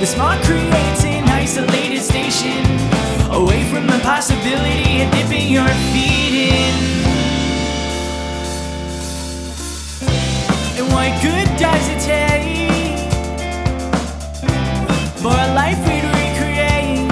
The smart creates an isolated station, away from the possibility of dipping your feet in. And what good does it take for a life we'd recreate,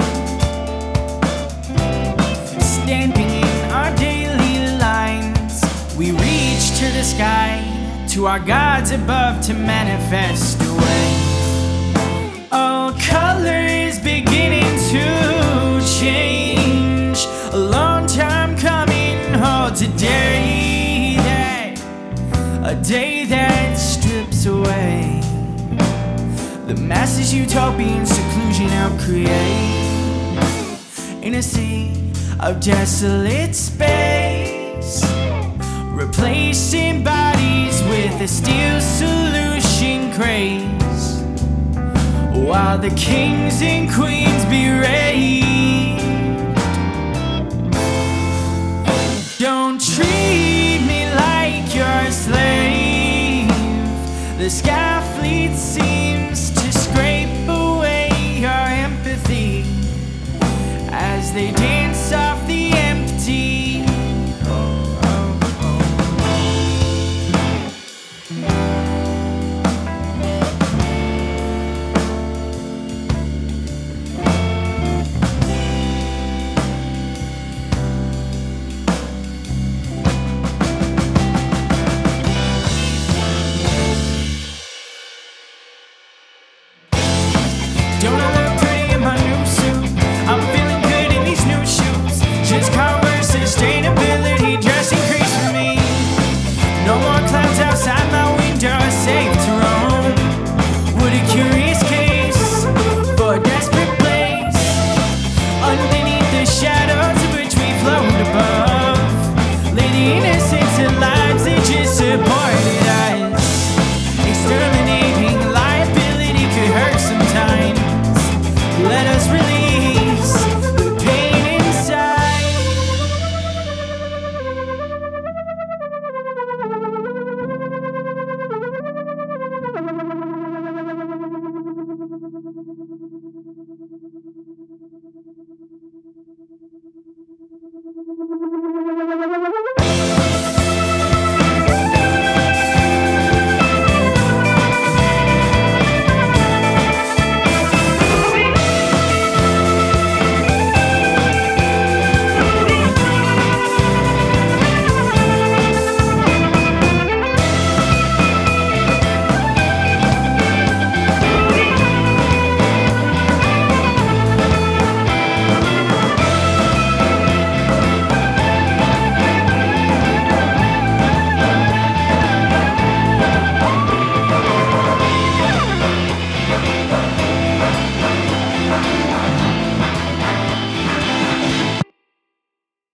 standing in our daily lines? We reach to the sky, to our gods above, to manifest away. All color is beginning to change. A long time coming, oh, today, a day that strips away the masses utopian seclusion out create. In a sea of desolate space, replacing bodies with a steel solution craze, while the kings and queens berate. Don't treat me like you're a slave. The sky